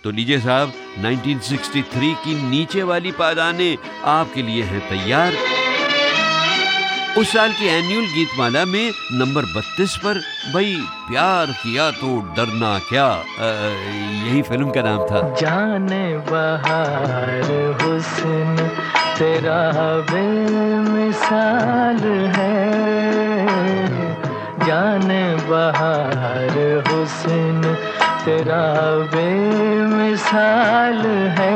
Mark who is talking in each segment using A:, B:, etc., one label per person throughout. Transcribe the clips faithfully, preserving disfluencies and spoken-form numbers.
A: तो लीजिए साहब, उन्नीस सौ तिरसठ की नीचे वाली पायदानें आपके लिए हैं तैयार। उस साल की एनुअल गीतमाला में नंबर बत्तीस पर भाई प्यार किया तो डरना क्या, आ, यही फिल्म का नाम था।
B: जाने बहार हुस्न तेरा बेमिसाल है, जाने बहार हुस्न तेरा बेमिसाल है,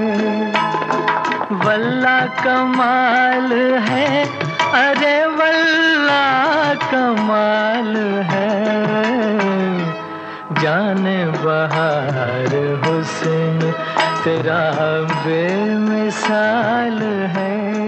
B: वल्ला कमाल है, अरे वल्ला कमाल है, जाने बहार हुस्न तेरा बेमिसाल है।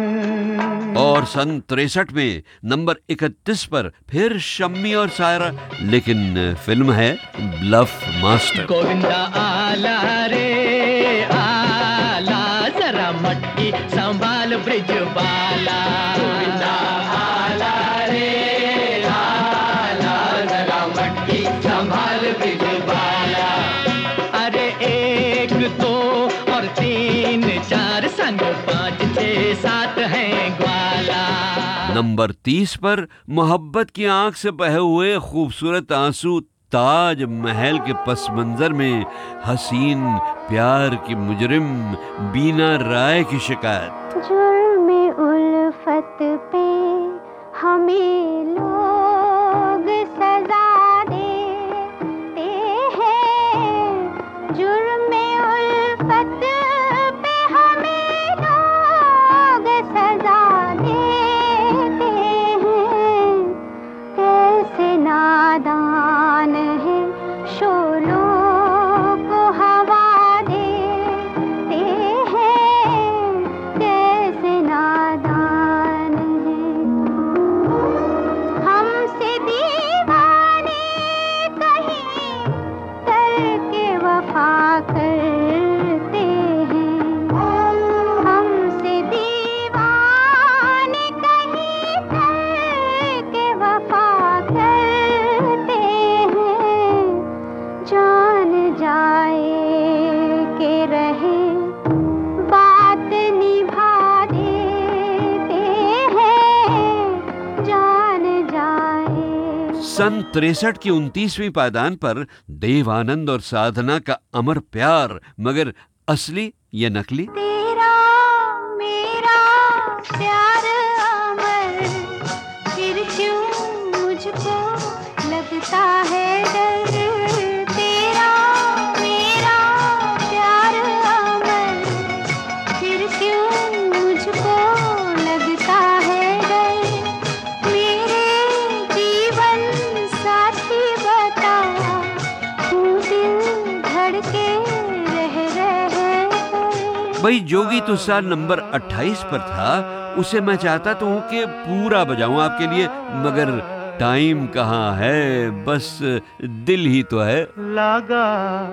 A: और सन तिरसठ में नंबर इकतीस पर फिर शम्मी और सायरा, लेकिन फिल्म है ब्लफ मास्टर।
B: गोविंदा आला रे आला, जरा मटकी संभाल ब्रिज बाला, गोविंदा आला रे आला, जरा मटकी संभाल ब्रिज बाला, अरे एक दो और तीन चार संग पाँच छः सात हैं ग्वाला।
A: नंबर तीस पर मोहब्बत की आंख से बहे हुए खूबसूरत आंसू, ताज महल के पस मंजर में हसीन प्यार की मुजरिम बीना राय की शिकायत।
C: जुर्म उल्फत पे हमें लोग सजा देते हैं, जुर्म उल्फत पे हमें लोग सजा देते हैं, कैसे नादान है शोलों को हवा देते हैं, कैसे नादान है, हमसे दीवाने कहीं करके वफा करते हैं, हमसे दीवाने कहीं करके वफा करते हैं, जान जाए के रहे बात निभा देते हैं, जान जाए।
A: सन तिरसठ की उनतीसवीं पायदान पर देव आनंद और साधना का अमर प्यार, मगर असली या नकली।
C: तेरा मेरा प्यार अमर, फिर क्यों मुझको लगता है डर, तेरा मेरा प्यार अमर, फिर क्यों मुझको लगता है डर, मेरे जीवन साथी बता, तू दिल धड़के रह रहे कर।
A: भाई जोगी तो साल नंबर अट्ठाईस पर था, उसे मैं चाहता तो हूँ कि पूरा बजाऊं आपके लिए, मगर टाइम कहाँ है, बस दिल ही तो है।
B: लागा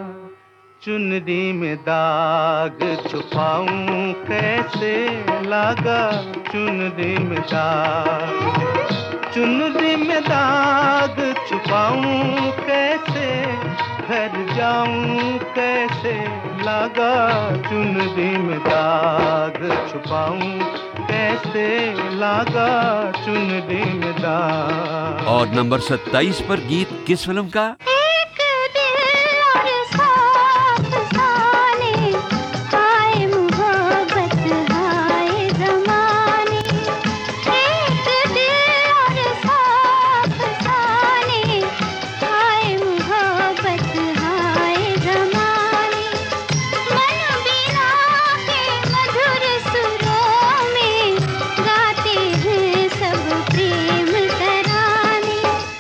B: चुनरी में दाग छुपाऊं कैसे, लागा चुनरी में दाग, चुनरी में दाग छुपाऊं कैसे, घर जाऊं कैसे, लागा चुनरी में दाग छुपाऊं कैसे, लागा चुनरी में दाग।
A: और नंबर सत्ताईस पर गीत किस फिल्म का?
C: एक दिल और साथ साने, हाय मोहब्बत हाय ज़माने, एक दिल और साथ साने, हाय मोहब्बत हाय ज़माने, मन बिना के मधुर सुरों में गाते हैं सब प्रेम तराने,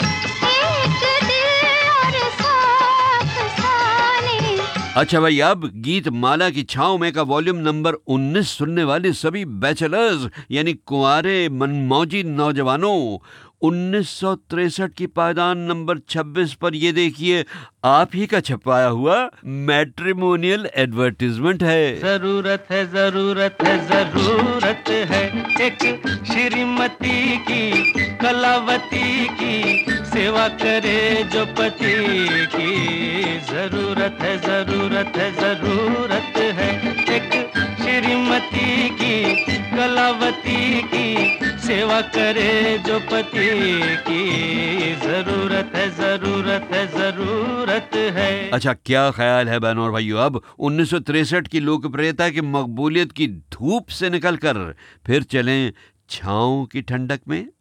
C: एक दिल और साथ साने।
A: अच्छा भाई, अब गीत माला की छांव में का वॉल्यूम नंबर उन्नीस सुनने वाले सभी बैचलर्स यानी कुंवारे मनमौजी नौजवानों, उन्नीस सौ तिरसठ की पायदान नंबर छब्बीस पर ये देखिए, आप ही का छपाया हुआ मैट्रिमोनियल एडवर्टाइजमेंट है।
B: जरूरत है जरूरत है जरूरत है एक श्रीमती की, कलावती की, सेवा करे जो पति की। जरूरत है जरूरत है जरूरत है एक श्रीमती की, कलावती की, सेवा करे जो पति की। जरूरत है जरूरत है जरूरत है।
A: अच्छा, क्या ख्याल है बहनों और भाइयों, अब उन्नीस सौ तिरसठ की लोकप्रियता की मकबूलियत की धूप से निकलकर फिर चलें छाँव की ठंडक में।